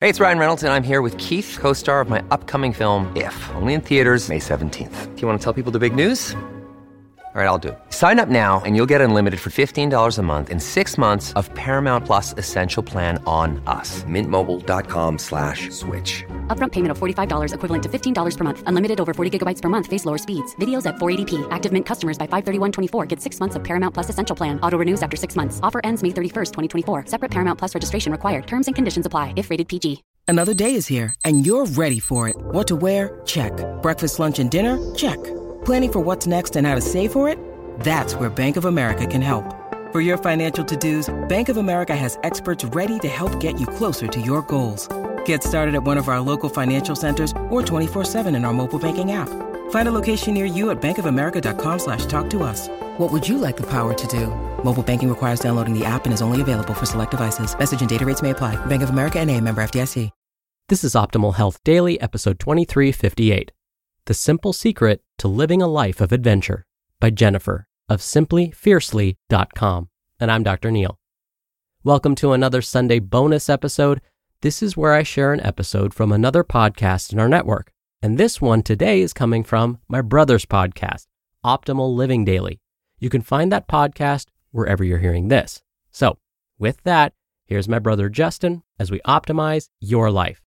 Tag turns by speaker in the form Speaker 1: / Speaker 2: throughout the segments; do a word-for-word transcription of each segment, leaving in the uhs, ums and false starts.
Speaker 1: Hey, it's Ryan Reynolds, and I'm here with Keith, co-star of my upcoming film, If, only in theaters May seventeenth. Do you want to tell people the big news? All right, I'll do it. Sign up now and you'll get unlimited for fifteen dollars a month and six months of Paramount Plus Essential Plan on us. Mint Mobile dot com slash switch.
Speaker 2: Upfront payment of forty-five dollars equivalent to fifteen dollars per month. Unlimited over forty gigabytes per month. Face lower speeds. Videos at four eighty p. Active Mint customers by five thirty-one twenty-four get six months of Paramount Plus Essential Plan. Auto renews after six months. Offer ends May thirty-first, twenty twenty-four. Separate Paramount Plus registration required. Terms and conditions apply if rated P G.
Speaker 3: Another day is here, and you're ready for it. What to wear? Check. Breakfast, lunch, and dinner? Check. Planning for what's next and how to save for it? That's where Bank of America can help. For your financial to-dos, Bank of America has experts ready to help get you closer to your goals. Get started at one of our local financial centers or twenty-four seven in our mobile banking app. Find a location near you at bankofamerica.com slash talk to us. What would you like the power to do? Mobile banking requires downloading the app and is only available for select devices. Message and data rates may apply. Bank of America N A, member F D I C.
Speaker 4: This is Optimal Health Daily, episode twenty-three fifty-eight. The Simple Secret to Living a Life of Adventure by Jennifer of simply fiercely dot com. And I'm Doctor Neil. Welcome to another Sunday bonus episode. This is where I share an episode from another podcast in our network. And this one today is coming from my brother's podcast, Optimal Living Daily. You can find that podcast wherever you're hearing this. So with that, here's my brother Justin as we optimize your life.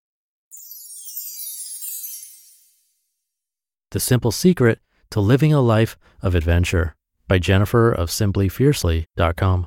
Speaker 5: The Simple Secret to Living a Life of Adventure by Jennifer of simply fiercely dot com.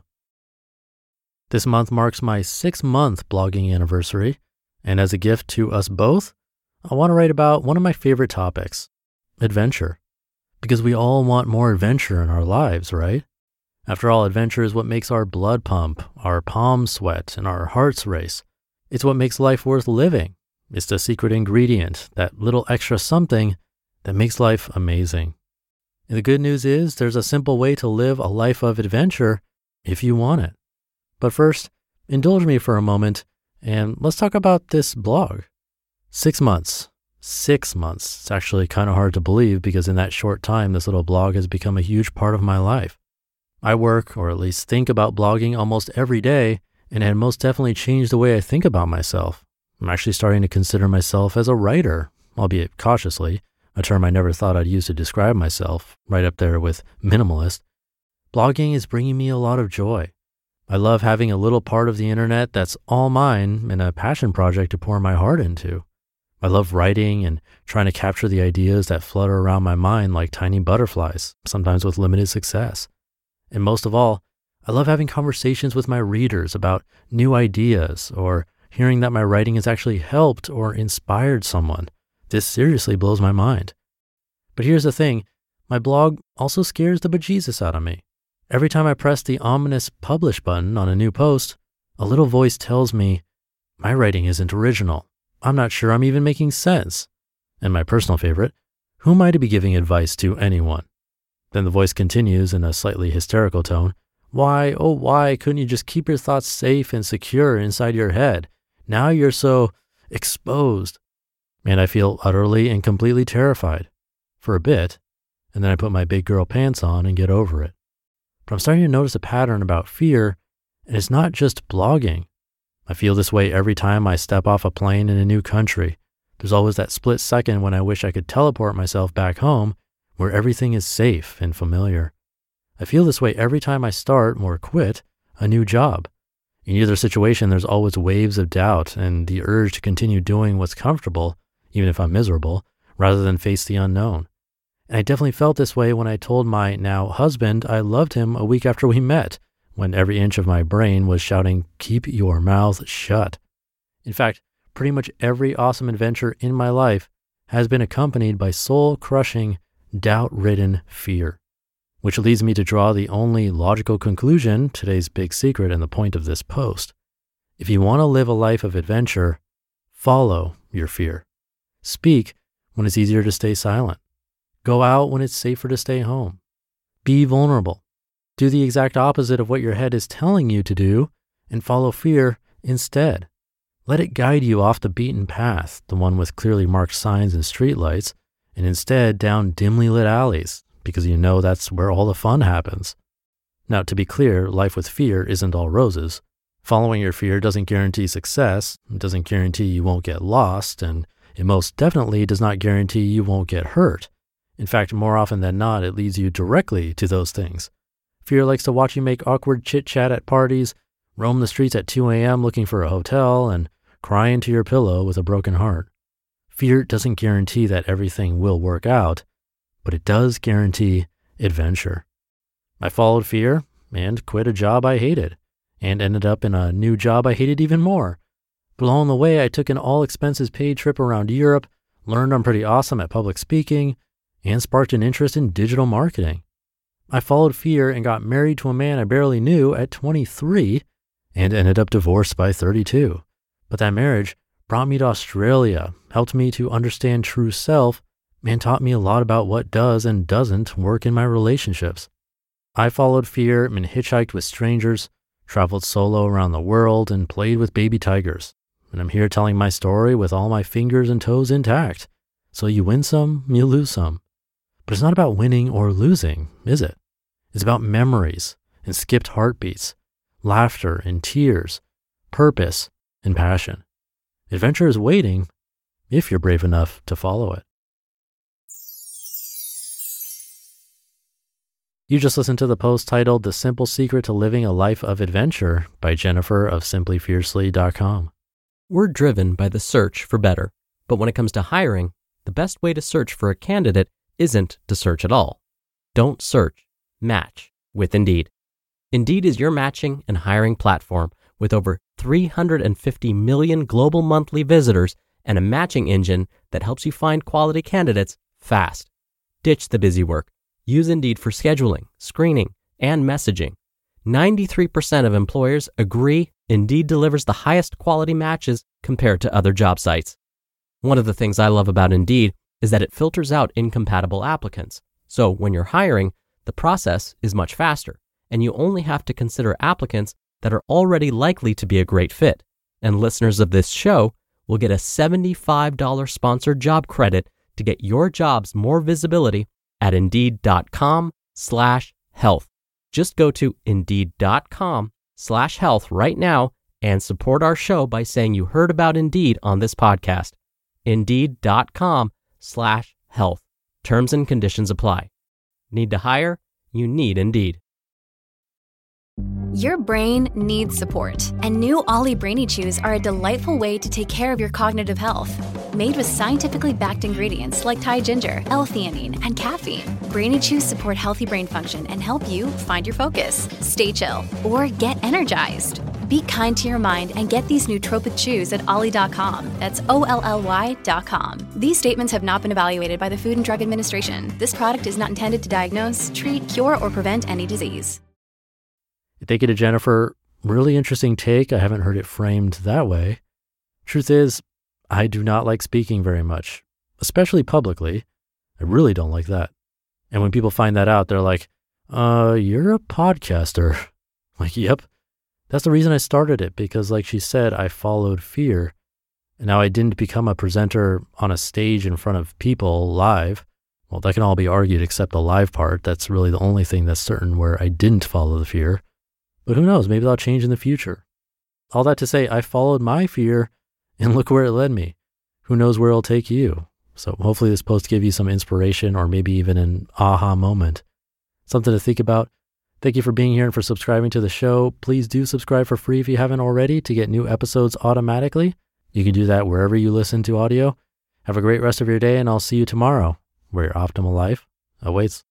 Speaker 5: This month marks my six-month blogging anniversary, and as a gift to us both, I want to write about one of my favorite topics, adventure. Because we all want more adventure in our lives, right? After all, adventure is what makes our blood pump, our palms sweat, and our hearts race. It's what makes life worth living. It's the secret ingredient, that little extra something that makes life amazing. And the good news is there's a simple way to live a life of adventure if you want it. But first, indulge me for a moment and let's talk about this blog. Six months. Six months. It's actually kind of hard to believe because in that short time, this little blog has become a huge part of my life. I work, or at least think about blogging almost every day, and it had most definitely changed the way I think about myself. I'm actually starting to consider myself as a writer, albeit cautiously, a term I never thought I'd use to describe myself, right up there with minimalist. Blogging is bringing me a lot of joy. I love having a little part of the internet that's all mine and a passion project to pour my heart into. I love writing and trying to capture the ideas that flutter around my mind like tiny butterflies, sometimes with limited success. And most of all, I love having conversations with my readers about new ideas or hearing that my writing has actually helped or inspired someone. This seriously blows my mind. But here's the thing, my blog also scares the bejesus out of me. Every time I press the ominous publish button on a new post, a little voice tells me, my writing isn't original. I'm not sure I'm even making sense. And my personal favorite, who am I to be giving advice to anyone? Then the voice continues in a slightly hysterical tone, why, oh why couldn't you just keep your thoughts safe and secure inside your head? Now you're so exposed. And I feel utterly and completely terrified for a bit, and then I put my big girl pants on and get over it. But I'm starting to notice a pattern about fear, and it's not just blogging. I feel this way every time I step off a plane in a new country. There's always that split second when I wish I could teleport myself back home where everything is safe and familiar. I feel this way every time I start or quit a new job. In either situation, there's always waves of doubt and the urge to continue doing what's comfortable, even if I'm miserable, rather than face the unknown. And I definitely felt this way when I told my now husband I loved him a week after we met, when every inch of my brain was shouting, keep your mouth shut. In fact, pretty much every awesome adventure in my life has been accompanied by soul-crushing, doubt-ridden fear. Which leads me to draw the only logical conclusion, today's big secret and the point of this post. If you want to live a life of adventure, follow your fear. Speak when it's easier to stay silent. Go out when it's safer to stay home. Be vulnerable. Do the exact opposite of what your head is telling you to do and follow fear instead. Let it guide you off the beaten path, the one with clearly marked signs and streetlights, and instead down dimly lit alleys, because you know that's where all the fun happens. Now, to be clear, life with fear isn't all roses. Following your fear doesn't guarantee success, it doesn't guarantee you won't get lost, and it most definitely does not guarantee you won't get hurt. In fact, more often than not, it leads you directly to those things. Fear likes to watch you make awkward chit-chat at parties, roam the streets at two a.m. looking for a hotel, and cry into your pillow with a broken heart. Fear doesn't guarantee that everything will work out, but it does guarantee adventure. I followed fear and quit a job I hated, and ended up in a new job I hated even more. But along the way, I took an all-expenses-paid trip around Europe, learned I'm pretty awesome at public speaking, and sparked an interest in digital marketing. I followed fear and got married to a man I barely knew at twenty-three and ended up divorced by thirty-two. But that marriage brought me to Australia, helped me to understand true self, and taught me a lot about what does and doesn't work in my relationships. I followed fear and hitchhiked with strangers, traveled solo around the world, and played with baby tigers. And I'm here telling my story with all my fingers and toes intact. So you win some, you lose some. But it's not about winning or losing, is it? It's about memories and skipped heartbeats, laughter and tears, purpose and passion. Adventure is waiting if you're brave enough to follow it. You just listened to the post titled The Simple Secret to Living a Life of Adventure by Jennifer of simply fiercely dot com.
Speaker 4: We're driven by the search for better, but when it comes to hiring, the best way to search for a candidate isn't to search at all. Don't search, match with Indeed. Indeed is your matching and hiring platform with over three hundred fifty million global monthly visitors and a matching engine that helps you find quality candidates fast. Ditch the busy work. Use Indeed for scheduling, screening, and messaging. ninety-three percent of employers agree Indeed delivers the highest quality matches compared to other job sites. One of the things I love about Indeed is that it filters out incompatible applicants. So when you're hiring, the process is much faster, and you only have to consider applicants that are already likely to be a great fit. And listeners of this show will get a seventy-five dollars sponsored job credit to get your jobs more visibility at Indeed.com slash health. Just go to Indeed.com slash health right now and support our show by saying you heard about Indeed on this podcast. Indeed.com slash health. Terms and conditions apply. Need to hire? You need Indeed.
Speaker 6: Your brain needs support, and new Ollie Brainy Chews are a delightful way to take care of your cognitive health. Made with scientifically backed ingredients like Thai ginger, L-theanine, and caffeine, Brainy Chews support healthy brain function and help you find your focus, stay chill, or get energized. Be kind to your mind and get these nootropic chews at ollie dot com. That's O L L Y dot com. These statements have not been evaluated by the Food and Drug Administration. This product is not intended to diagnose, treat, cure, or prevent any disease.
Speaker 5: Thank you to Jennifer. Really interesting take. I haven't heard it framed that way. Truth is, I do not like speaking very much, especially publicly. I really don't like that. And when people find that out, they're like, uh, you're a podcaster. I'm like, yep. That's the reason I started it, because like she said, I followed fear. And now I didn't become a presenter on a stage in front of people live. Well, that can all be argued except the live part. That's really the only thing that's certain where I didn't follow the fear. But who knows, maybe that'll change in the future. All that to say, I followed my fear and look where it led me. Who knows where it'll take you? So hopefully this post gave you some inspiration or maybe even an aha moment. Something to think about. Thank you for being here and for subscribing to the show. Please do subscribe for free if you haven't already to get new episodes automatically. You can do that wherever you listen to audio. Have a great rest of your day, and I'll see you tomorrow, where your optimal life awaits.